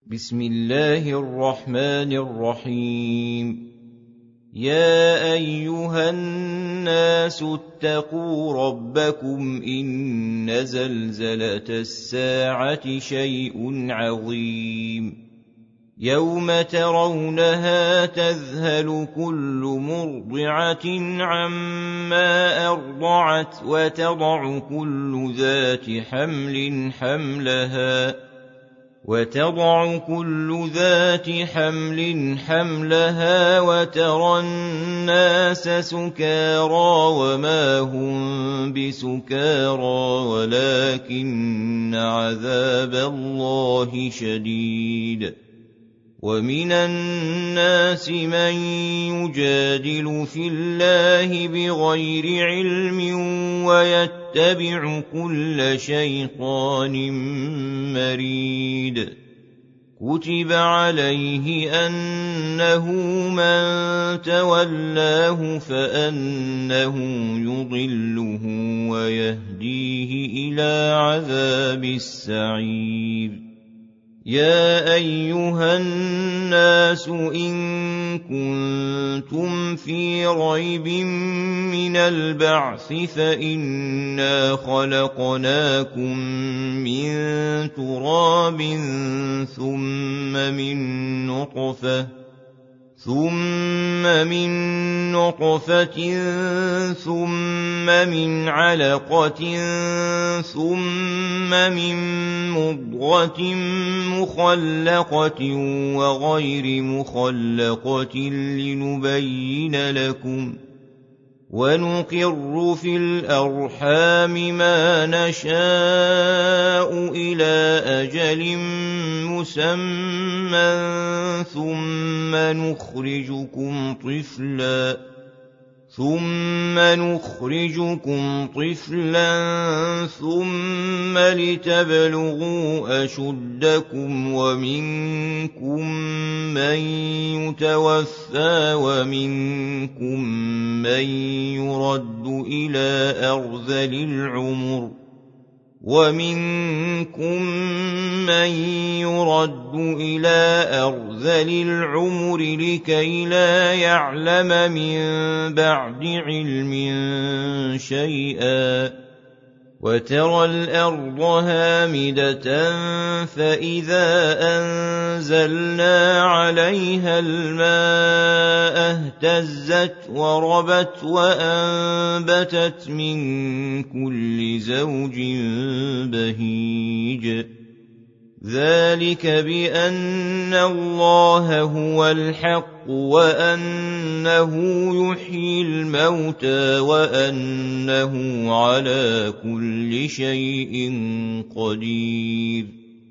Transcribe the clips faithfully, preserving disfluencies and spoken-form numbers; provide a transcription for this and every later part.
بسم الله الرحمن الرحيم. يا أيها الناس اتقوا ربكم إن زلزلة الساعة شيء عظيم يوم ترونها تذهل كل مرضعة عما أرضعت وتضع كل ذات حمل حملها وتضع كل ذات حمل حملها وترى الناس سكارى وما هم بسكارى ولكن عذاب الله شديد. ومن الناس من يجادل في الله بغير علم ويتبع كل شيطان مريد. كتب عليه أنه من تولاه فأنه يضله ويهديه إلى عذاب السعير. يا أيها الناس إن كنتم في ريب من البعث فإنا خلقناكم من تراب ثم من نطفة ثم من نطفة ثم من علقة ثم من مضغة مخلقة وغير مخلقة لنبين لكم ونقر في الأرحام ما نشاء إلى أجل مسمى ثم نخرجكم طفلا ثم نخرجكم طفلا ثم لتبلغوا أشدكم ومنكم من يتوفى ومنكم من يرد إلى أرذل العمر ومنكم من يرد إلى أرذل العمر لكي لا يعلم من بعد علم شيئا. وترى الأرض هامدة فإذا أنزلنا عليها الماء اهتزت وربت وأنبتت من كل زوج بهيج. ذلك بأن الله هو الحق وأنه يحيي الموتى وأنه على كل شيء قدير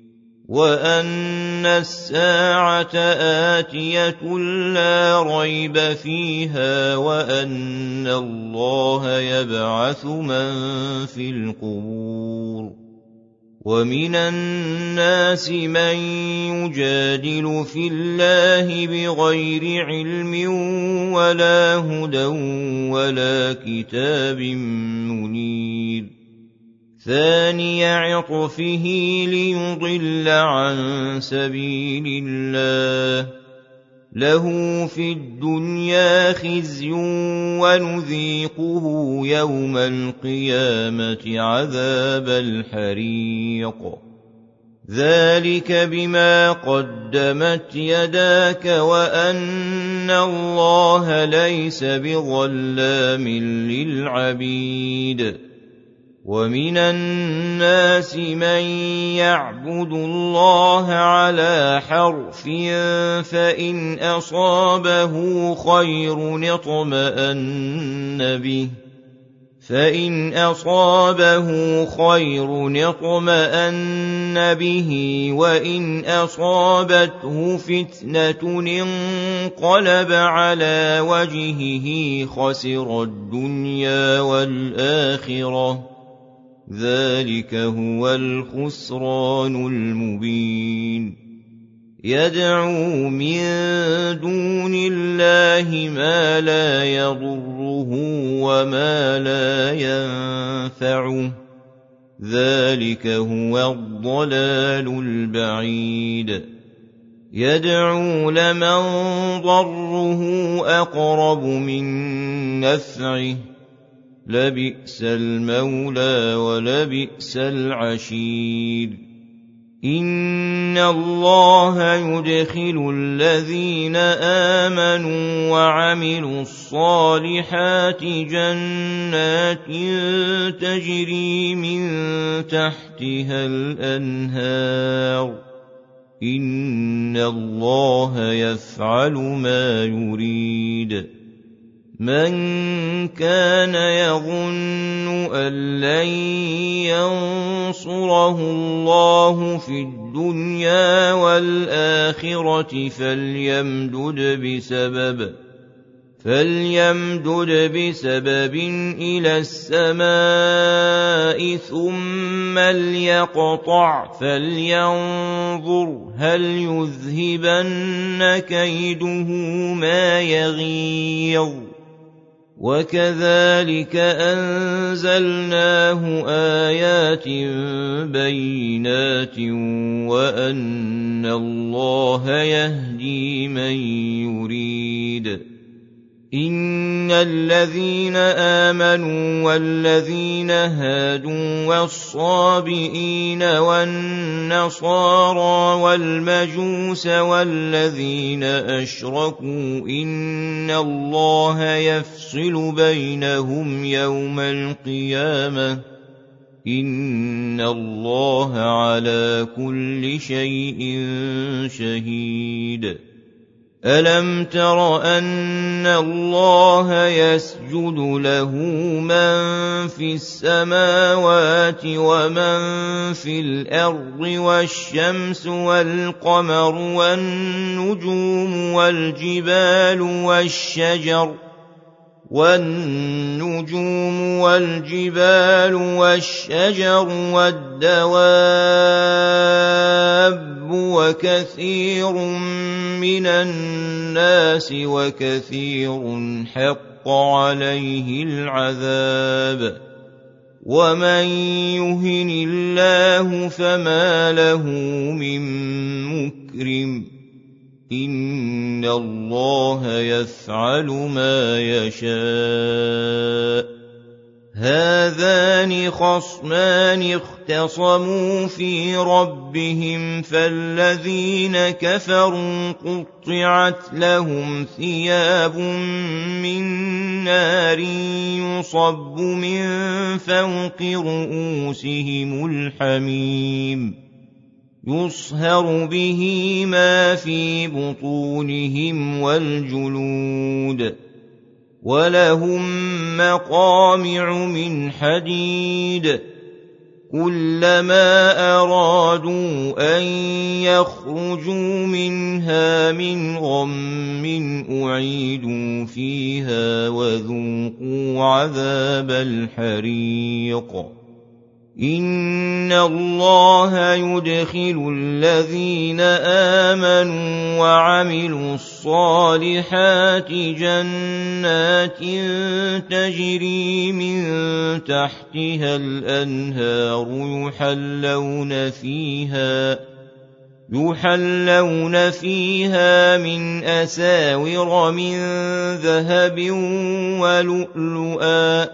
وأن الساعة آتية لا ريب فيها وأن الله يبعث من في القبور. ومن الناس من يجادل في الله بغير علم ولا هدى ولا كتاب منير. ثاني عطفه ليضل عن سبيل الله له في الدنيا خزي ونذيقه يوم القيامة عذاب الحريق. ذلك بما قدمت يداك وأن الله ليس بظلام للعبيد. ومن الناس من يعبد الله على حرف فإن أصابه خير اطمأن به فإن أصابه خير اطمأن به وإن أصابته فتنة انقلب على وجهه خسر الدنيا والآخرة. ذلك هو الخسران المبين. يدعو من دون الله ما لا يضره وما لا ينفعه ذلك هو الضلال البعيد. يدعو لمن ضره أقرب من نفعه لبئس المولى ولبئس العشير إن الله يدخل الذين آمنوا وعملوا الصالحات جنات تجري من تحتها الأنهار إن الله يفعل ما يريد من كان يظن أن لن ينصره الله في الدنيا والآخرة فليمدد بسبب فليمدد بسبب إلى السماء ثم ليقطع فلينظر هل يذهبن كيده ما يغيظ وكذلك أنزلناه آيات بينات وأن الله يهدي من يريد إن الذين آمنوا والذين هادوا والصابئين والنصارى والمجوس والذين أشركوا إن الله يفصل بينهم يوم القيامة إن الله على كل شيء شهيد ألم تر أن الله يسجد له من في السماوات ومن في الأرض والشمس والقمر والنجوم والجبال والشجر والنجوم والجبال والشجر والدواب وكثير من الناس وكثير حق عليه العذاب ومن يهن الله فما له من مكرم إن الله يفعل ما يشاء هذان خصمان اختصموا في ربهم فالذين كفروا قطعت لهم ثياب من نار يصب من فوق رؤوسهم الحميم يصهر به ما في بطونهم والجلود ولهم مقامع من حديد كلما أرادوا أن يخرجوا منها من غم أعيدوا فيها وذوقوا عذاب الحريق إن الله يدخل الذين آمنوا وعملوا الصالحات جنات تجري من تحتها الأنهار يحلون فيها يحلون فيها من أساور من ذهب ولؤلؤا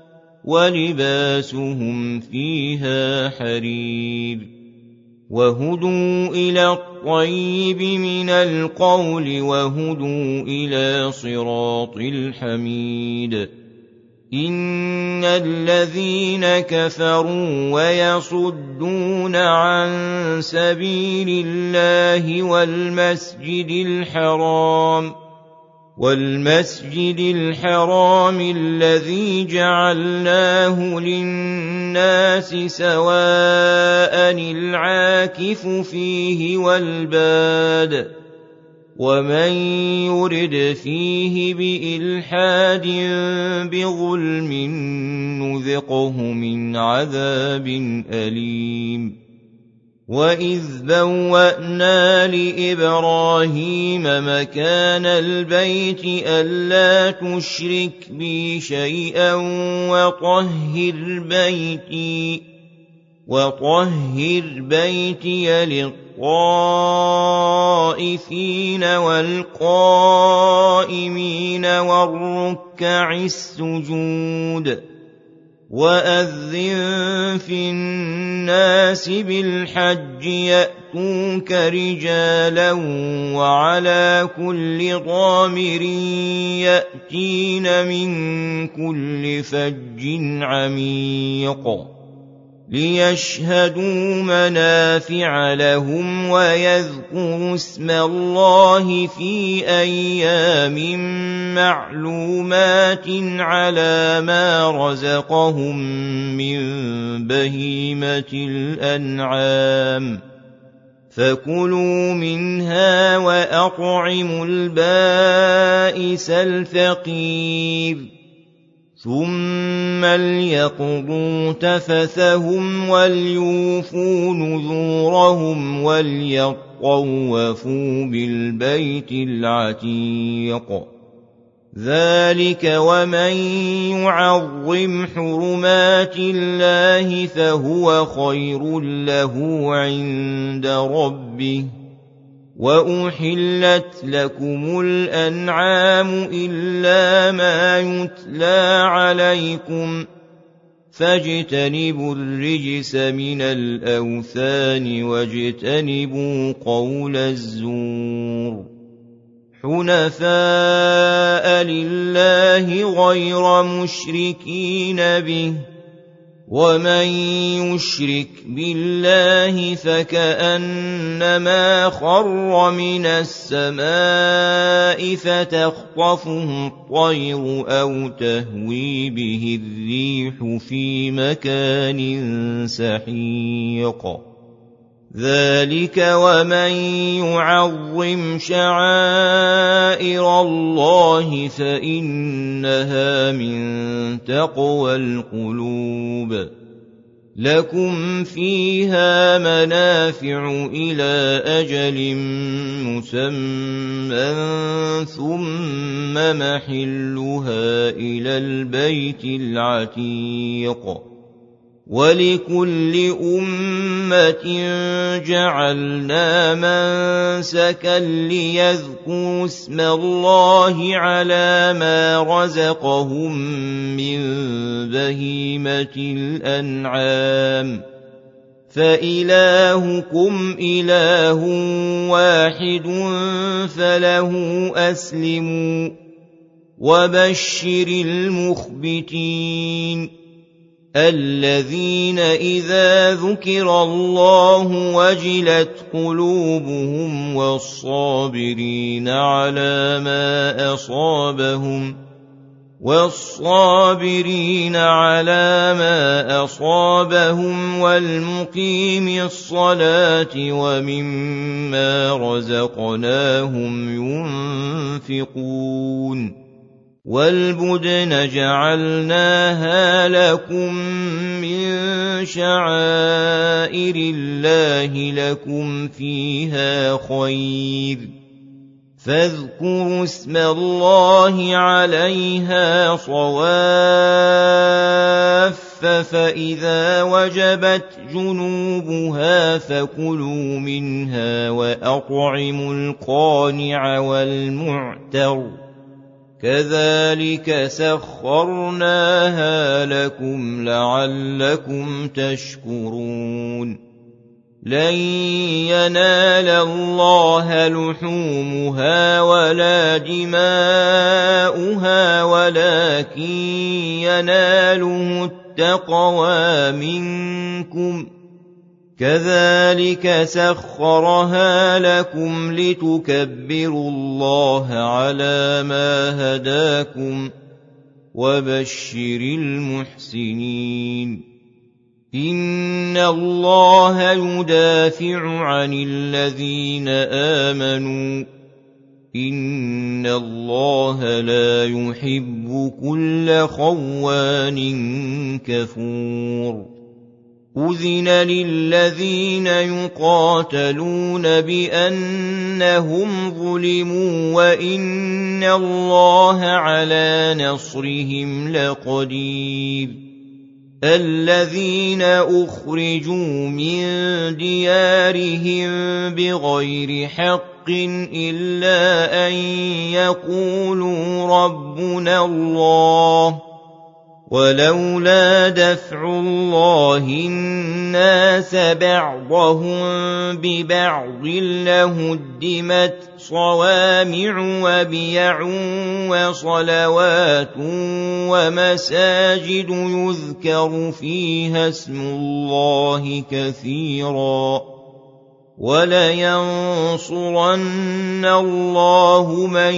ولباسهم فيها حرير وهدوا إلى الطيب من القول وهدوا إلى صراط الحميد إن الذين كفروا ويصدون عن سبيل الله والمسجد الحرام والمسجد الحرام الذي جعلناه للناس سواء العاكف فيه والباد ومن يرد فيه بإلحاد بظلم نذقه من عذاب أليم وإذ بوأنا لإبراهيم مكان البيت ألا تشرك بي شيئا وطهر بيتي وطهر بيتي للطائفين والصافين والقائمين والركع السجود وأذن في الناس بالحج يأتوك رجالا وعلى كل ضامر يأتين من كل فج عميق ليشهدوا منافع لهم ويذكروا اسم الله في أيام معلومات على ما رزقهم من بهيمة الأنعام فكلوا منها وأطعموا البائس الفقير ثم ليقضوا تفثهم وليوفوا نذورهم وليطوفوا بالبيت العتيق ذلك ومن يعظم حرمات الله فهو خير له عند ربه وأحلت لكم الأنعام إلا ما يتلى عليكم فاجتنبوا الرجس من الأوثان واجتنبوا قول الزور حنفاء لله غير مشركين به ومن يشرك بالله فكأنما خر من السماء فتخطفه الطير أو تهوي به الريح في مكان سحيق ذلك ومن يعظم شعائر الله فإنها من تقوى القلوب لكم فيها منافع إلى أجل مسمى ثم محلها إلى البيت العتيق ولكل أمة جعلنا منسكا ليذكروا اسم الله على ما رزقهم من بهيمة الأنعام فإلهكم إله واحد فله أسلموا وبشر المخبتين الذين إذا ذكر الله وجلت قلوبهم والصابرين على ما أصابهم والصابرين على ما أصابهم والمقيم الصلاة ومما رزقناهم ينفقون والبدن جعلناها لكم من شعائر الله لكم فيها خير فاذكروا اسم الله عليها صواف فإذا وجبت جنوبها فكلوا منها وأطعموا القانع والمعتر كذلك سخرناها لكم لعلكم تشكرون لن ينال الله لحومها ولا دماؤها ولكن يناله التقوى منكم كذلك سخرها لكم لتكبروا الله على ما هداكم وبشر المحسنين إن الله يدافع عن الذين آمنوا إن الله لا يحب كل خوان كفور أذن للذين يقاتلون بأنهم ظلموا وإن الله على نصرهم لقدير الذين أخرجوا من ديارهم بغير حق إلا أن يقولوا ربنا الله ولولا دفع الله الناس بعضهم ببعض لهدمت صوامع وبيع وصلوات ومساجد يذكر فيها اسم الله كثيرا ولينصرن الله من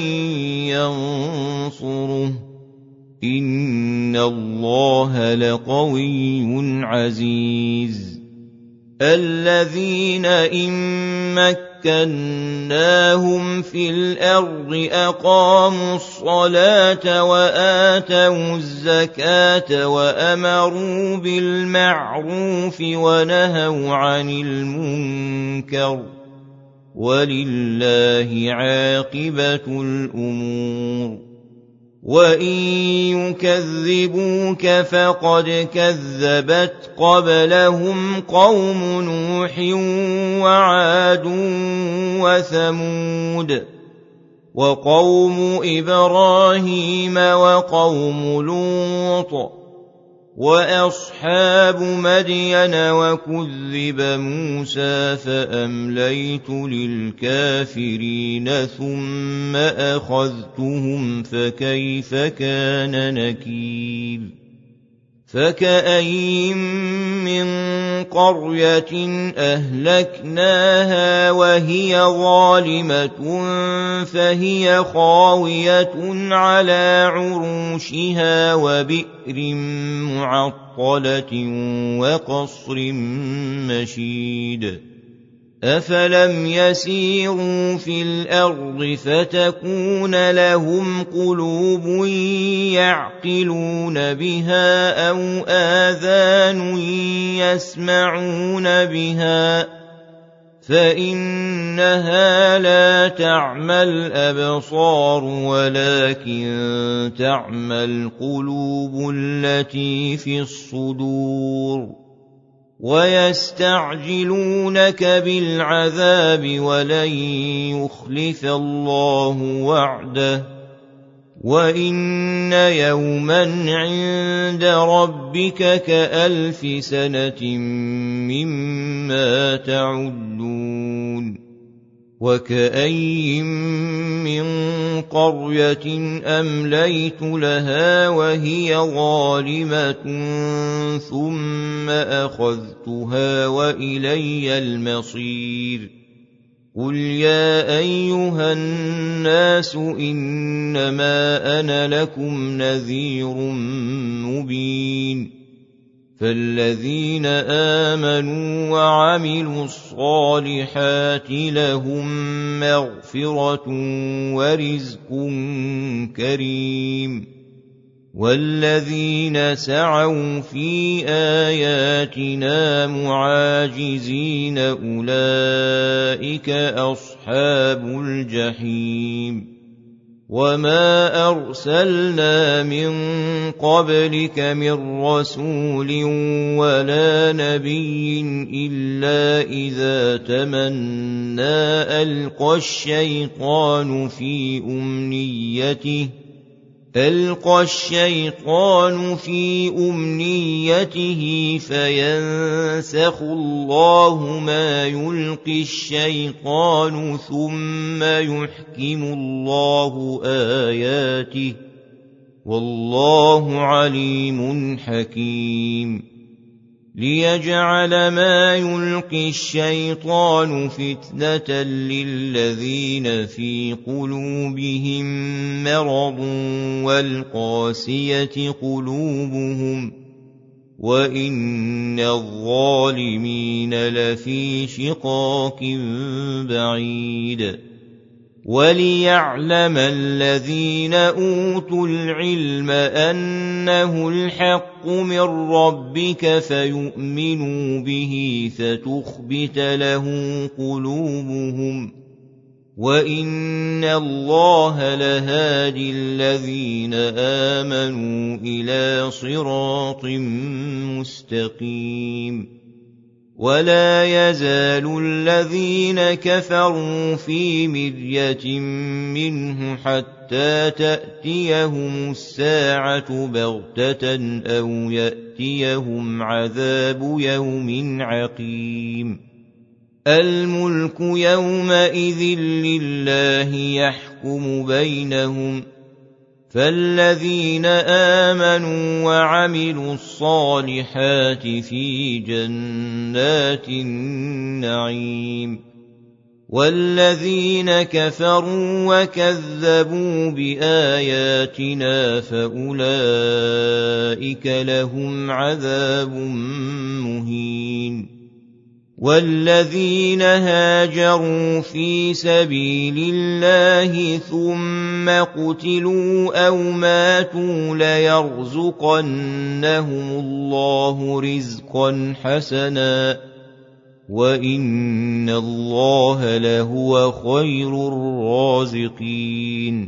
ينصره إن الله لقوي عزيز الذين إن مكناهم في الأرض أقاموا الصلاة وآتوا الزكاة وأمروا بالمعروف ونهوا عن المنكر ولله عاقبة الأمور وإن يكذبوك فقد كذبت قبلهم قوم نوح وعاد وثمود وقوم إبراهيم وقوم لوط وأصحاب مدين وكذب موسى فأمليت للكافرين ثم أخذتهم فكيف كان نكير فكأين من قرية أهلكناها وهي ظالمة فهي خاوية على عروشها وبئر معطلة وقصر مشيد أفلم يسيروا في الأرض فتكون لهم قلوب يعقلون بها أو آذان يسمعون بها فإنها لا تعمى الأبصار ولكن تعمى القلوب التي في الصدور ويستعجلونك بالعذاب ولن يخلف الله وعده وإن يوما عند ربك كألف سنة مما تعدون وكأين من قرية أمليت لها وهي ظالمة ثم أخذتها وإلي المصير قل يا أيها الناس إنما أنا لكم نذير مبين فالذين آمنوا وعملوا الصالحات لهم مغفرة ورزق كريم والذين سعوا في آياتنا معاجزين أولئك أصحاب الجحيم وما أرسلنا من قبلك من رسول ولا نبي إلا إذا تمنى ألقى الشيطان في أمنيته ألقى الشيطان في أمنيته فينسخ الله ما يلقي الشيطان ثم يحكم الله آياته والله عليم حكيم ليجعل ما يلقي الشيطان فتنة للذين في قلوبهم مرض والقاسية قلوبهم وإن الظالمين لفي شقاق بعيد وليعلم الذين أوتوا العلم أنه الحق من ربك فيؤمنوا به فتخبت له قلوبهم وَإِنَّ اللَّهَ لَهَادِي الَّذِينَ آمَنُوا إِلَىٰ صِرَاطٍ مُّسْتَقِيمٍ وَلَا يَزَالُ الَّذِينَ كَفَرُوا فِي مِرْيَةٍ مِّنْهُ حَتَّىٰ تَأْتِيَهُمُ السَّاعَةُ بَغْتَةً أَوْ يَأْتِيَهُمْ عَذَابُ يَوْمٍ عَقِيمٍ الْمُلْكُ يَوْمَئِذٍ لِّلَّهِ يَحْكُمُ بَيْنَهُمْ فَالَّذِينَ آمَنُوا وَعَمِلُوا الصَّالِحَاتِ فِي جَنَّاتِ النَّعِيمِ وَالَّذِينَ كَفَرُوا وَكَذَّبُوا بِآيَاتِنَا فَأُولَٰئِكَ لَهُمْ عَذَابٌ مُّهِينٌ وَالَّذِينَ هَاجَرُوا فِي سَبِيلِ اللَّهِ ثُمَّ قُتِلُوا أَوْ مَاتُوا لَيَرْزُقَنَّهُمُ اللَّهُ رِزْقًا حَسَنًا وَإِنَّ اللَّهَ لَهُوَ خَيْرُ الرَّازِقِينَ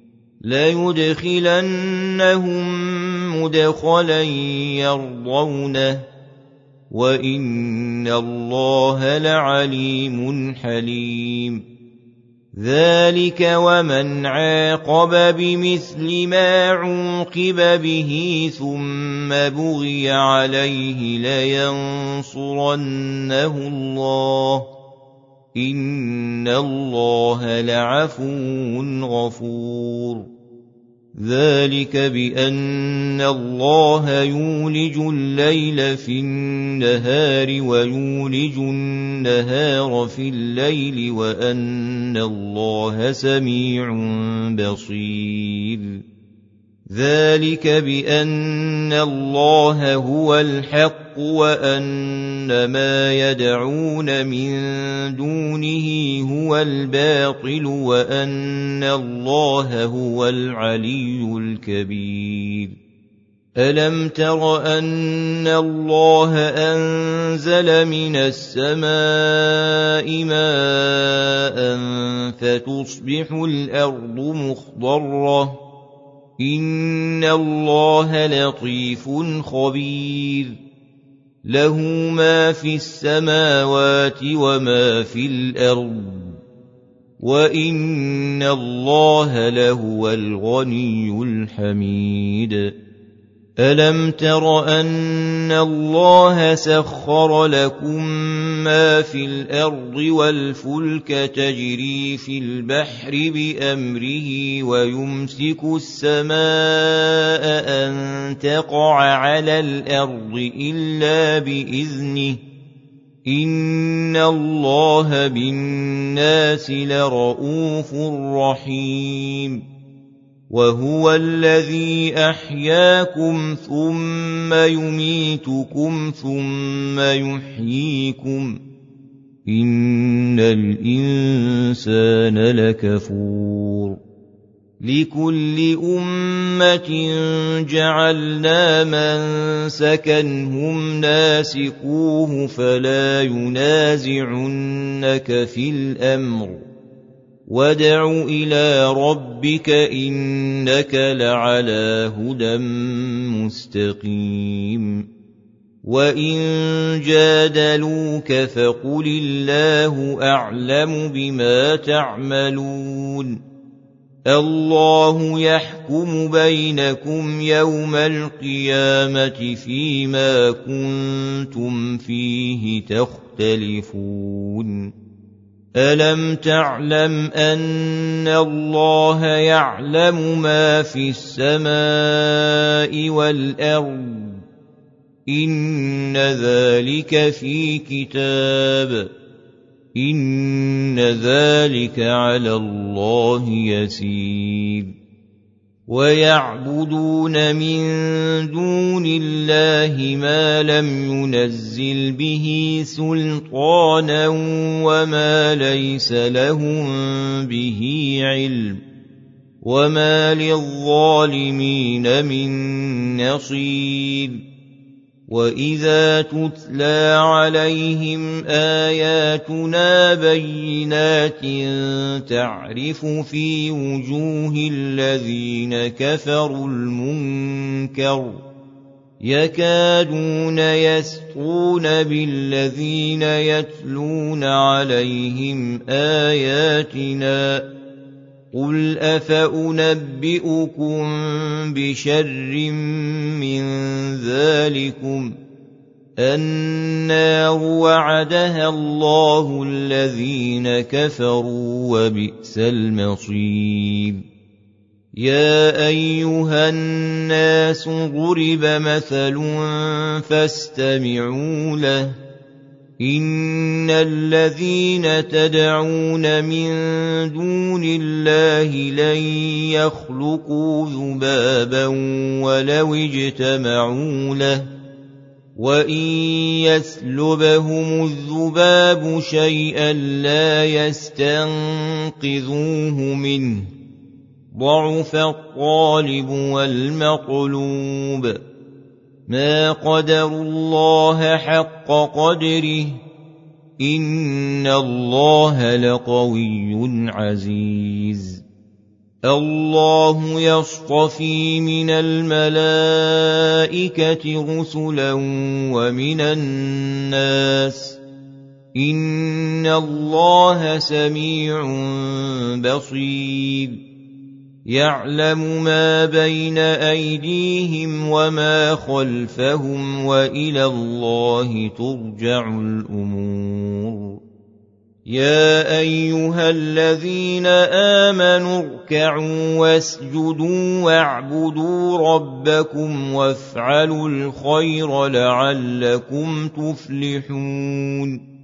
لَيُدْخِلَنَّهُم مُّدْخَلًا يَرْضَوْنَهُ وَإِنَّ اللَّهَ لَعَلِيمٌ حَلِيمٌ ذَلِكَ وَمَنْ عَاقَبَ بِمِثْلِ مَا عُوقِبَ بِهِ ثُمَّ بُغِيَ عَلَيْهِ لَيَنصُرَنَّهُ اللَّهُ إِنَّ اللَّهَ لَعَفُوٌّ غَفُورٌ ذَلِكَ بِأَنَّ اللَّهَ يُولِجُ اللَّيْلَ فِي النَّهَارِ وَيُولِجُ النَّهَارَ فِي اللَّيْلِ وَأَنَّ اللَّهَ سَمِيعٌ بَصِيرٌ ذَلِكَ بِأَنَّ اللَّهَ هُوَ الْحَقُّ وَأَنَّ مَا يَدْعُونَ مِن دُونِهِ هُوَ الْبَاطِلُ وَأَنَّ اللَّهَ هُوَ الْعَلِيُّ الْكَبِيرُ أَلَمْ تَرَ أَنَّ اللَّهَ أَنزَلَ مِنَ السَّمَاءِ مَاءً فَتُصْبِحُ الْأَرْضُ مُخْضَرَّةً إِنَّ اللَّهَ لَطِيفٌ خَبِيرٌ لَهُ مَا فِي السَّمَاوَاتِ وَمَا فِي الْأَرْضِ وَإِنَّ اللَّهَ لَهُوَ الْغَنِيُّ الْحَمِيدُ أَلَمْ تَرَ أَنَّ اللَّهَ سَخَّرَ لَكُم مَّا فِي الْأَرْضِ وَالْفُلْكَ تَجْرِي فِي الْبَحْرِ بِأَمْرِهِ وَيُمْسِكُ السَّمَاءَ أَن تَقَعَ عَلَى الْأَرْضِ إِلَّا بِإِذْنِهِ إِنَّ اللَّهَ بِالنَّاسِ لَرَءُوفٌ رَّحِيمٌ وَهُوَ الَّذِي أَحْيَاكُمْ ثُمَّ يُمِيتُكُمْ ثُمَّ يُحْيِيكُمْ إِنَّ الْإِنسَانَ لَكَفُورٌ لِكُلِّ أُمَّةٍ جَعَلْنَا مَنسَكًا هُمْ نَاسِكُوهُ فَلَا يُنَازِعُنَّكَ فِي الْأَمْرِ وَادْعُ إِلَىٰ رَبِّكَ إِنَّكَ لَعَلَىٰ هُدًى مُّسْتَقِيمٍ وَإِن جَادَلُوكَ فَقُلِ اللَّهُ أَعْلَمُ بِمَا تَعْمَلُونَ اللَّهُ يَحْكُمُ بَيْنَكُمْ يَوْمَ الْقِيَامَةِ فِيمَا كُنتُمْ فِيهِ تَخْتَلِفُونَ أَلَمْ تَعْلَمْ أَنَّ اللَّهَ يَعْلَمُ مَا فِي السَّمَاءِ وَالْأَرْضِ إِنَّ ذَلِكَ فِي كِتَابٍ إِنَّ ذَلِكَ عَلَى اللَّهِ يَسِيرٌ وَيَعْبُدُونَ مِن دُونِ اللَّهِ مَا لَمْ يُنَزِّلْ بِهِ سُلْطَانًا وَمَا لَيْسَ لَهُم بِهِ عِلْمٌ وَمَا لِلظَّالِمِينَ مِن نَّصِيرٍ وَإِذَا تُتْلَىٰ عَلَيْهِمْ آيَاتُنَا بَيِّنَاتٍ تَعْرِفُ فِي وُجُوهِ الَّذِينَ كَفَرُوا الْمُنكَرَ يَكَادُونَ يَسْطُونَ بِالَّذِينَ يَتْلُونَ عَلَيْهِمْ آيَاتِنَا قُلْ أَفَأُنَبِّئُكُم بِشَرٍّ مِّن ذَٰلِكُمْ النَّارُ وَعَدَهَا اللَّهُ الَّذِينَ كَفَرُوا وَبِئْسَ الْمَصِيرُ يَا أَيُّهَا النَّاسُ ضُرِبَ مَثَلٌ فَاسْتَمِعُوا لَهُ إِنَّ الَّذِينَ تَدْعُونَ مِن دُونِ اللَّهِ لَن يَخْلُقُوا ذُبَابًا وَلَوِ اجْتَمَعُوا لَهُ وَإِن يَسْلُبْهُمُ الذُّبَابُ شَيْئًا لَّا يَسْتَنقِذُوهُ مِنْهُ ضَعُفَ الطَّالِبُ وَالْمَطْلُوبُ مَا قَدَرُوا اللَّهَ حَقَّ قَدْرِهِ إِنَّ اللَّهَ لَقَوِيٌّ عَزِيزٌ اللَّهُ يَصْطَفِي مِنَ الْمَلَائِكَةِ رُسُلًا وَمِنَ النَّاسِ إِنَّ اللَّهَ سَمِيعٌ بَصِيرٌ يَعْلَمُ مَا بَيْنَ أَيْدِيهِمْ وَمَا خَلْفَهُمْ وَإِلَى اللَّهِ تُرْجَعُ الْأُمُورُ يَا أَيُّهَا الَّذِينَ آمَنُوا ارْكَعُوا وَاسْجُدُوا وَاعْبُدُوا رَبَّكُمْ وَافْعَلُوا الْخَيْرَ لَعَلَّكُمْ تُفْلِحُونَ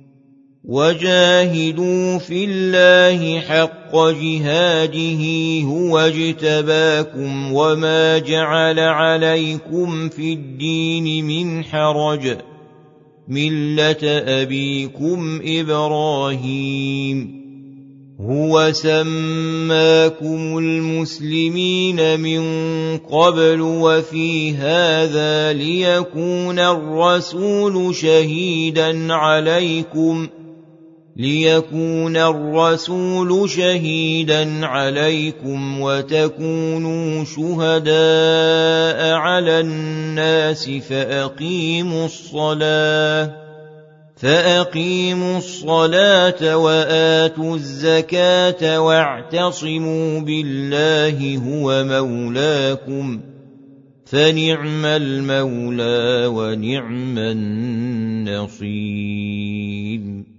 وَجَاهِدُوا فِي اللَّهِ حَقَّ جِهَادِهِ هُوَ اجْتَبَاكُمْ وَمَا جَعَلَ عَلَيْكُمْ فِي الدِّينِ مِنْ حَرَجٍ مِلَّةَ أَبِيكُمْ إِبْرَاهِيمَ هُوَ سَمَّاكُمُ الْمُسْلِمِينَ مِنْ قَبْلُ وَفِي هَٰذَا لِيَكُونَ الرَّسُولُ شَهِيدًا عَلَيْكُمْ لِيَكُونَ الرَّسُولُ شَهِيدًا عَلَيْكُمْ وَتَكُونُوا شُهَدَاءَ عَلَى النَّاسِ فَأَقِيمُوا الصَّلَاةَ فَأَقِيمُوا الصَّلَاةَ وَآتُوا الزَّكَاةَ وَاعْتَصِمُوا بِاللَّهِ هُوَ مَوْلَاكُمْ فَنِعْمَ الْمَوْلَىٰ وَنِعْمَ النَّصِيرُ